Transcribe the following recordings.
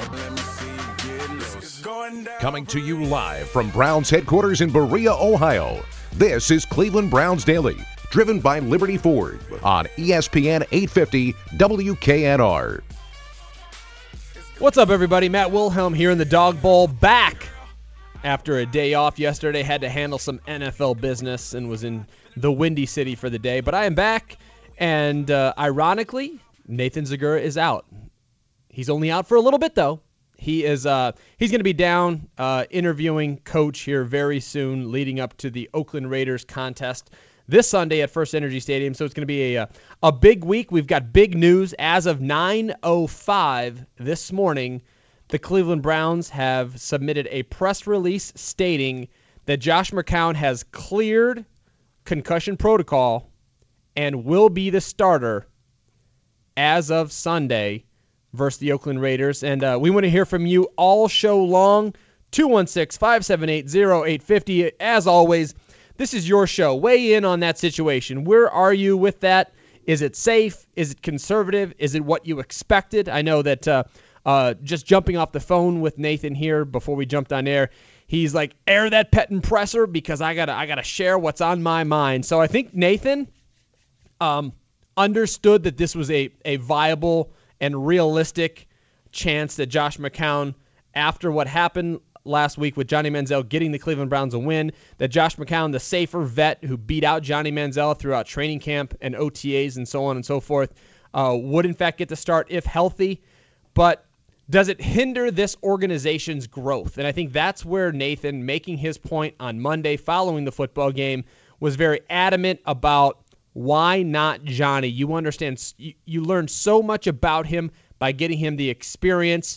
Coming to you live from Browns headquarters in Berea, Ohio. This is Cleveland Browns Daily, driven by Liberty Ford on ESPN 850 WKNR. What's up, everybody? Matt Wilhelm here in the Dog Bowl, back after a day off yesterday. Had to handle some NFL business and was in the Windy City for the day. But I am back, and ironically, Nathan Zegura is out. He's only out for a little bit, though. He's going to be down interviewing Coach here very soon, leading up to the Oakland Raiders contest this Sunday at First Energy Stadium. So it's going to be a big week. We've got big news. As of 9:05 this morning, the Cleveland Browns have submitted a press release stating that Josh McCown has cleared concussion protocol and will be the starter as of Sunday versus the Oakland Raiders. And we want to hear from you all show long. 216-578-0850. As always, this is your show. Weigh in on that situation. Where are you with that? Is it safe? Is it conservative? Is it what you expected? I know that just jumping off the phone with Nathan here before we jumped on air, he's like, air that Petten presser because I gotta share what's on my mind. So I think Nathan understood that this was a viable and realistic chance that Josh McCown, after what happened last week with Johnny Manziel getting the Cleveland Browns a win, that Josh McCown, the safer vet who beat out Johnny Manziel throughout training camp and OTAs and so on and so forth, would in fact get to start if healthy. But does it hinder this organization's growth? And I think that's where Nathan, making his point on Monday following the football game, was very adamant about why not Johnny. You understand, you learned so much about him by getting him the experience.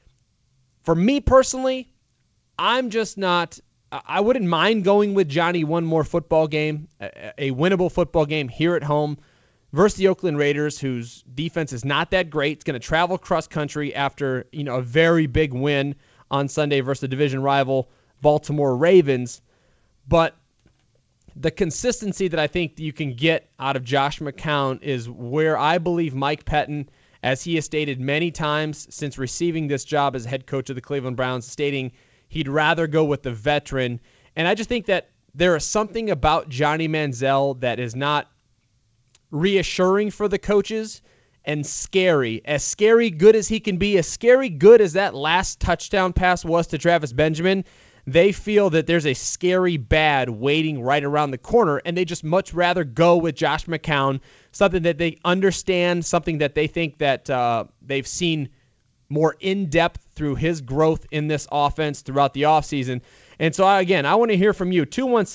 For me personally, I'm just not, I wouldn't mind going with Johnny one more football game, a winnable football game here at home versus the Oakland Raiders, whose defense is not that great. It's going to travel cross country after, a very big win on Sunday versus the division rival Baltimore Ravens. But the consistency that I think you can get out of Josh McCown is where I believe Mike Petten, as he has stated many times since receiving this job as head coach of the Cleveland Browns, stating he'd rather go with the veteran. And I just think that there is something about Johnny Manziel that is not reassuring for the coaches and scary. As scary good as he can be, as scary good as that last touchdown pass was to Travis Benjamin, they feel that there's a scary bad waiting right around the corner, and they just much rather go with Josh McCown, something that they understand, something that they think that they've seen more in-depth through his growth in this offense throughout the offseason. And so, again, I want to hear from you.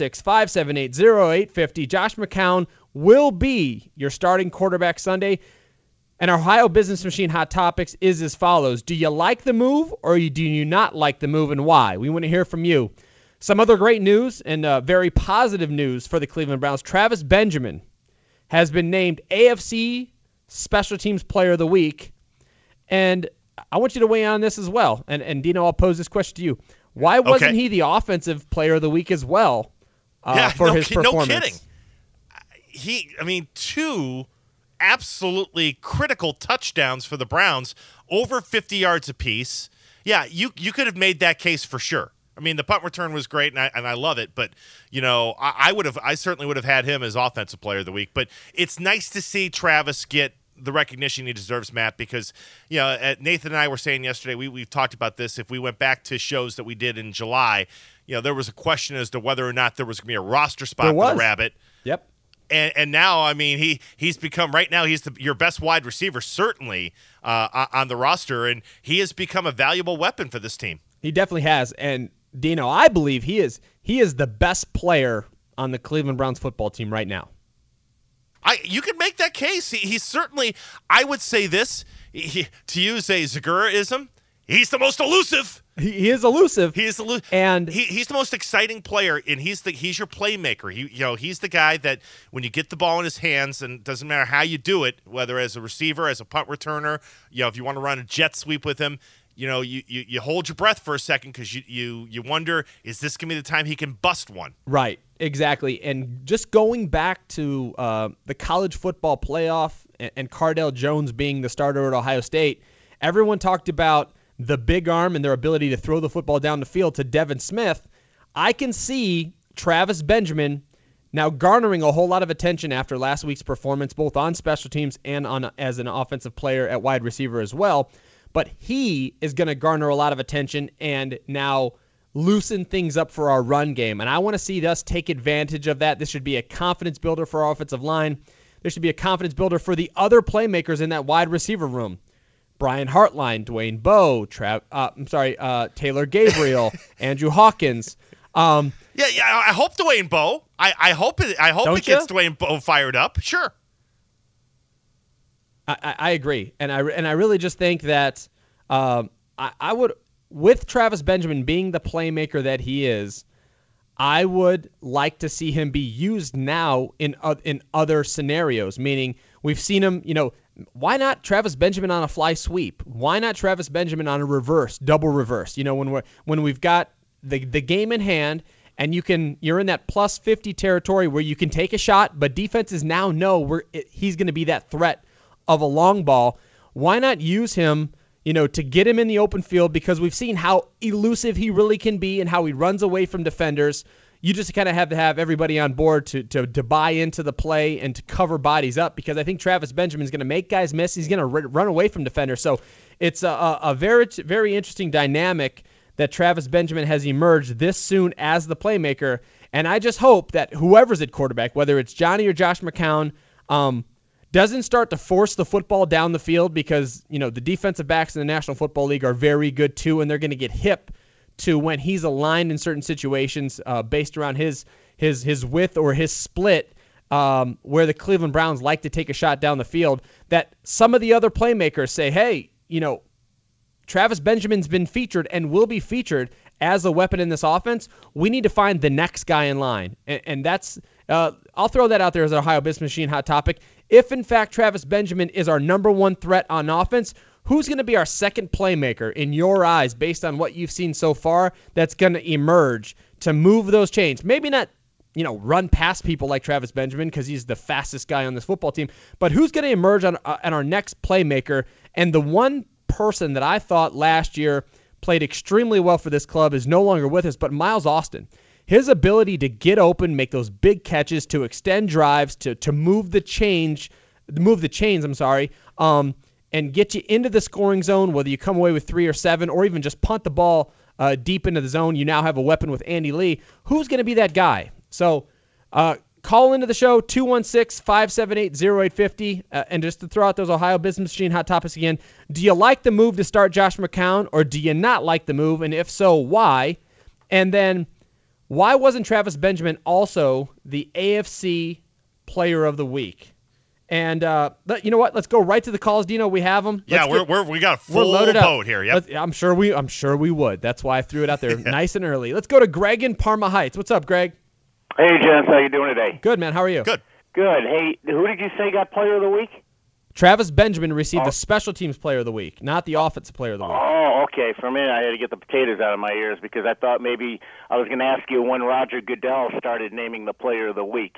216-578-0850. Josh McCown will be your starting quarterback Sunday. And our Ohio Business Machine Hot Topics is as follows. Do you like the move or do you not like the move, and why? We want to hear from you. Some other great news and very positive news for the Cleveland Browns. Travis Benjamin has been named AFC Special Teams Player of the Week. And I want you to weigh in on this as well. And Dino, I'll pose this question to you. Why wasn't he the Offensive Player of the Week as well for his performance? No kidding. Two absolutely critical touchdowns for the Browns, over 50 yards apiece. Yeah, you could have made that case for sure. I mean, the punt return was great, and I love it. But I certainly would have had him as Offensive Player of the Week. But it's nice to see Travis get the recognition he deserves, Matt, because Nathan and I were saying yesterday, we've talked about this. If we went back to shows that we did in July, there was a question as to whether or not there was going to be a roster spot for the Rabbit. Yep. And now, he's become, right now, he's your best wide receiver, certainly, on the roster, and he has become a valuable weapon for this team. He definitely has. And, Dino, I believe he is the best player on the Cleveland Browns football team right now. You can make that case. He's certainly, I would say this, to use a Zegura-ism, he's the most elusive. He is elusive. He is elusive, and he's the most exciting player. And he's your playmaker. He's the guy that when you get the ball in his hands, and it doesn't matter how you do it, whether as a receiver, as a punt returner, if you want to run a jet sweep with him, you hold your breath for a second because you wonder, is this gonna be the time he can bust one? Right, exactly. And just going back to the college football playoff and Cardale Jones being the starter at Ohio State, everyone talked about the big arm and their ability to throw the football down the field to Devin Smith, I can see Travis Benjamin now garnering a whole lot of attention after last week's performance, both on special teams and as an offensive player at wide receiver as well. But he is going to garner a lot of attention and now loosen things up for our run game. And I want to see us take advantage of that. This should be a confidence builder for our offensive line. There should be a confidence builder for the other playmakers in that wide receiver room. Brian Hartline, Dwayne Bowe, Taylor Gabriel, Andrew Hawkins. I hope Dwayne Bowe. I hope it gets Dwayne Bowe fired up. Sure. I agree, and I really just think that I would, with Travis Benjamin being the playmaker that he is, I would like to see him be used now in other scenarios. Meaning, we've seen him. Why not Travis Benjamin on a fly sweep? Why not Travis Benjamin on a double reverse? When we've got the game in hand, and you're in that plus 50 territory where you can take a shot, but defenses now know he's going to be that threat of a long ball. Why not use him, to get him in the open field, because we've seen how elusive he really can be and how he runs away from defenders. You just kind of have to have everybody on board to buy into the play and to cover bodies up, because I think Travis Benjamin is going to make guys miss. He's going to run away from defenders. So it's a very, very interesting dynamic that Travis Benjamin has emerged this soon as the playmaker. And I just hope that whoever's at quarterback, whether it's Johnny or Josh McCown, doesn't start to force the football down the field, because, the defensive backs in the National Football League are very good too, and they're going to get hip to when he's aligned in certain situations based around his width or his split, where the Cleveland Browns like to take a shot down the field, that some of the other playmakers say, hey, Travis Benjamin's been featured and will be featured as a weapon in this offense. We need to find the next guy in line. And that's I'll throw that out there as an Ohio Business Machine hot topic. If, in fact, Travis Benjamin is our number one threat on offense, who's going to be our second playmaker in your eyes based on what you've seen so far that's going to emerge to move those chains? Maybe not, run past people like Travis Benjamin because he's the fastest guy on this football team, but who's going to emerge on our next playmaker? And the one person that I thought last year played extremely well for this club is no longer with us, but Miles Austin. His ability to get open, make those big catches, to extend drives, to move the chains, and get you into the scoring zone, whether you come away with 3 or 7, or even just punt the ball deep into the zone. You now have a weapon with Andy Lee. Who's going to be that guy? So call into the show, 216-578-0850, and just to throw out those Ohio Business Machine hot topics again, do you like the move to start Josh McCown, or do you not like the move, and if so, why? And then, why wasn't Travis Benjamin also the AFC Player of the Week? And you know what? Let's go right to the calls. Dino, we have them. We got a full boat here. Yep. I'm sure we would. That's why I threw it out there nice and early. Let's go to Greg in Parma Heights. What's up, Greg? Hey, gents. How you doing today? Good, man. How are you? Good. Hey, who did you say got Player of the Week? Travis Benjamin received the Special Teams Player of the Week, not the Offensive Player of the Week. Oh, okay. For a minute, I had to get the potatoes out of my ears because I thought maybe I was going to ask you when Roger Goodell started naming the Player of the Week.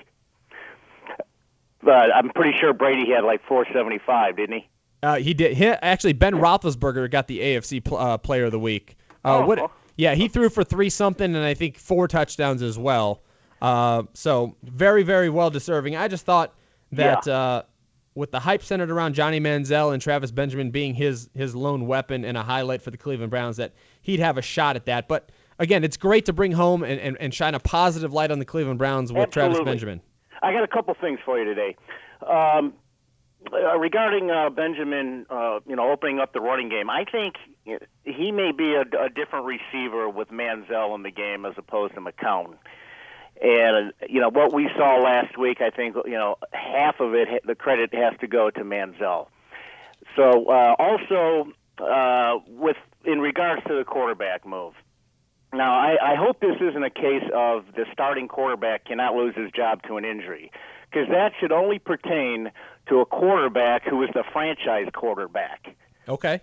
But I'm pretty sure Brady had like 475, didn't he? He did. Actually, Ben Roethlisberger got the AFC Player of the Week. Yeah, he threw for 3-something and I think 4 touchdowns as well. So very, very well deserving. I just thought that with the hype centered around Johnny Manziel and Travis Benjamin being his lone weapon and a highlight for the Cleveland Browns, that he'd have a shot at that. But again, it's great to bring home and shine a positive light on the Cleveland Browns with Travis Benjamin. I got a couple things for you today. Regarding Benjamin, opening up the running game, I think he may be a different receiver with Manziel in the game as opposed to McCown. And, what we saw last week, I think, half of it, the credit has to go to Manziel. So, also, in regards to the quarterback move, now, I hope this isn't a case of the starting quarterback cannot lose his job to an injury, because that should only pertain to a quarterback who is the franchise quarterback. Okay.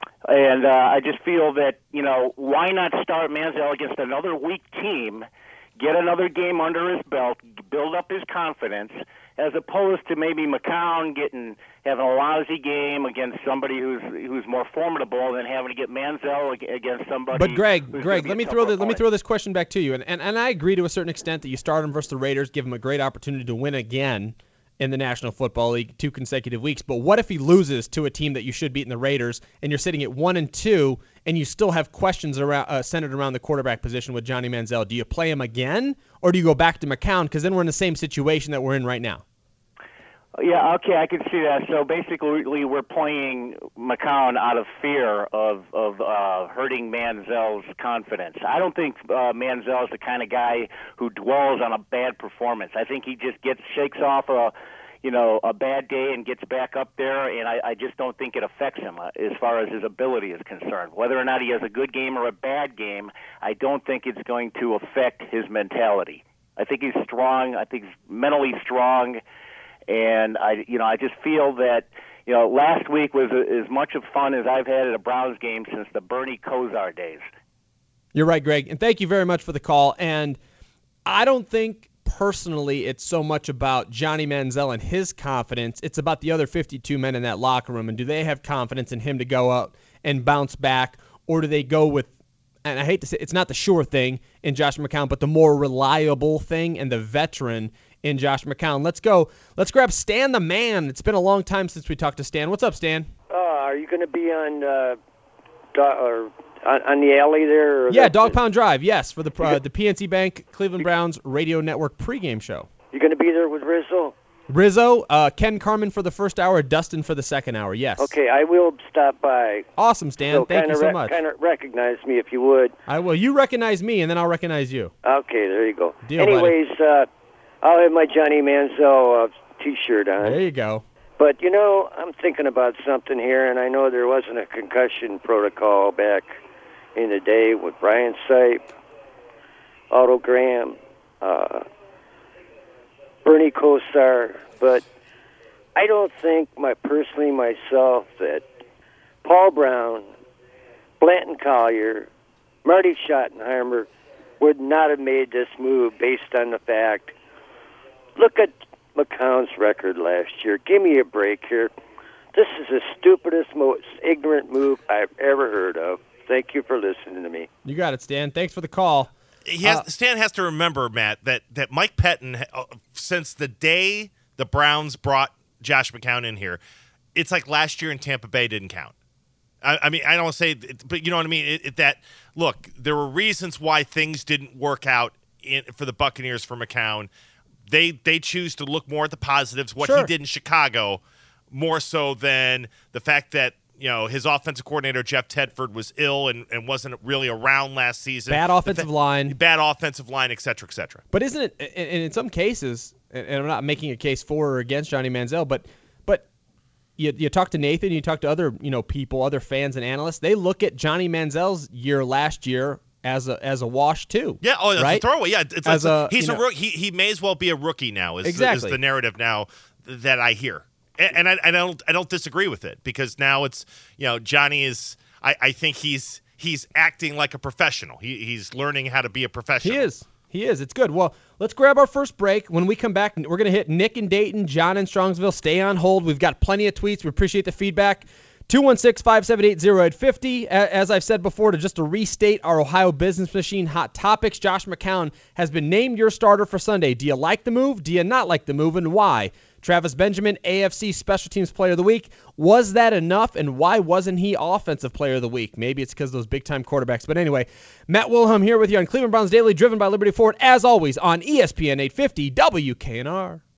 And I just feel that, why not start Manziel against another weak team? get another game under his belt, build up his confidence, as opposed to maybe McCown having a lousy game against somebody who's more formidable than having to get Manziel against somebody. But Greg, let me throw this question back to you, and I agree to a certain extent that you start him versus the Raiders, give him a great opportunity to win again in the National Football League 2 consecutive weeks. But what if he loses to a team that you should beat in the Raiders, and you're sitting at 1-2, and you still have questions centered around the quarterback position with Johnny Manziel? Do you play him again, or do you go back to McCown? Because then we're in the same situation that we're in right now. Yeah, okay, I can see that. So basically, we're playing McCown out of fear of hurting Manziel's confidence. I don't think Manziel's the kind of guy who dwells on a bad performance. I think he just shakes off a bad day and gets back up there, and I just don't think it affects him as far as his ability is concerned. Whether or not he has a good game or a bad game, I don't think it's going to affect his mentality. I think he's strong. I think he's mentally strong. And I just feel that last week was as much of fun as I've had at a Browns game since the Bernie Kosar days. You're right, Greg, and thank you very much for the call. And I don't think personally it's so much about Johnny Manziel and his confidence. It's about the other 52 men in that locker room, and do they have confidence in him to go out and bounce back, or do they go with, and I hate to say it's not the sure thing in Josh McCown, but the more reliable thing and the veteran in Josh McCown. Let's go. Let's grab Stan the Man. It's been a long time since we talked to Stan. What's up, Stan? Are you going to be on the alley there? Yeah, Dog Pound Drive, yes, for the PNC Bank Cleveland Browns Radio Network pregame show. You going to be there with Rizzo, Ken Carmen for the first hour, Dustin for the second hour, yes. Okay, I will stop by. Awesome, Stan. So Thank you so much. Kind of recognize me if you would. I will. You recognize me, and then I'll recognize you. Okay, there you go. Deal, anyways, I'll have my Johnny Manziel T-shirt on. There you go. But, I'm thinking about something here, and I know there wasn't a concussion protocol back in the day with Brian Sipe, Otto Graham, Bernie Kosar, but I don't think personally myself that Paul Brown, Blanton Collier, Marty Schottenheimer would not have made this move based on the fact, look at McCown's record last year. Give me a break here. This is the stupidest, most ignorant move I've ever heard of. Thank you for listening to me. You got it, Stan. Thanks for the call. Stan has to remember, Matt, that Mike Pettin, since the day the Browns brought Josh McCown in here, it's like last year in Tampa Bay didn't count. I mean, I don't want to say, but you know what I mean? Look, there were reasons why things didn't work out for the Buccaneers for McCown. They choose to look more at the positives, what he did in Chicago, more so than the fact that his offensive coordinator, Jeff Tedford, was ill and wasn't really around last season. Bad offensive line, et cetera, et cetera. But isn't it, and in some cases, and I'm not making a case for or against Johnny Manziel, but you talk to Nathan, you talk to other people, other fans and analysts, they look at Johnny Manziel's year last year as a wash too. Yeah, right? It's a throwaway. Yeah, he's a rookie. He may as well be a rookie now. Is the narrative now that I hear. And I don't disagree with it, because now it's Johnny is I think he's acting like a professional. He's learning how to be a professional. He is. It's good. Well, let's grab our first break. When we come back, we're going to hit Nick in Dayton, John in Strongsville. Stay on hold. We've got plenty of tweets. We appreciate the feedback. 216-578-0850. As I've said before, to restate our Ohio Business Machine hot topics, Josh McCown has been named your starter for Sunday. Do you like the move? Do you not like the move, and why? Travis Benjamin, AFC Special Teams Player of the Week. Was that enough, and why wasn't he Offensive Player of the Week? Maybe it's because of those big-time quarterbacks. But anyway, Matt Wilhelm here with you on Cleveland Browns Daily, driven by Liberty Ford, as always, on ESPN 850 WKNR.